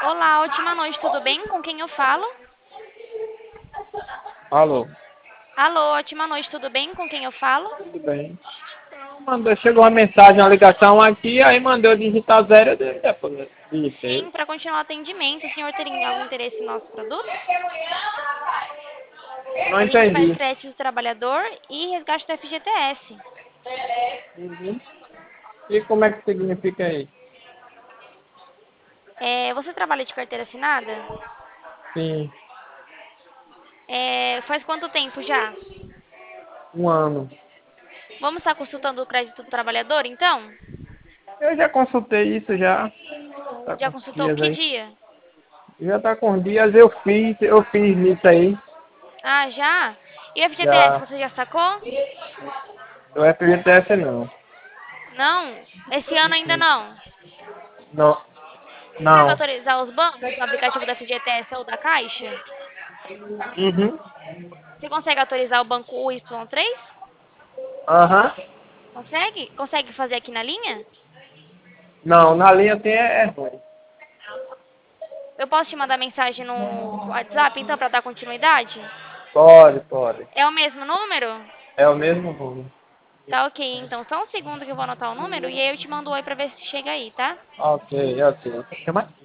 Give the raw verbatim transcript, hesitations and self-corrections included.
Olá, ótima noite, tudo bem? Com quem eu falo? Alô, Alô, ótima noite, tudo bem? Com quem eu falo? tudo bem? Mandou, chegou uma mensagem, uma ligação aqui, aí mandou eu digitar zero, eu depois digitei. Sim, para continuar o atendimento, o senhor teria algum interesse em nossos produtos? Não A gente faz entendi. crédito do trabalhador e resgate do F G T S. Uhum. E como é que significa isso? É, você trabalha de carteira assinada? Sim, É, faz quanto tempo já? um ano. Vamos estar consultando o crédito do trabalhador, então? Eu já consultei isso já, tá Já com os consultou dias que aí. dia? Já tá com os dias, eu fiz, eu fiz isso aí. Ah, já? E o F G T S, Já. você já sacou? Do F G T S não. Não? Esse ano ainda não? Não. Consegue Não. autorizar os bancos no aplicativo da F G T S ou da Caixa? Uhum. Você consegue autorizar o banco U Y três? Aham. Consegue? Consegue fazer aqui na linha? Não, na linha tem é, é ruim. Eu posso te mandar mensagem no WhatsApp, então, para dar continuidade? Pode, pode. É o mesmo número? É o mesmo rumo. Tá ok, então só um segundo que eu vou anotar o número e aí eu te mando um oi pra ver se chega aí, tá? Ok, ok. Chama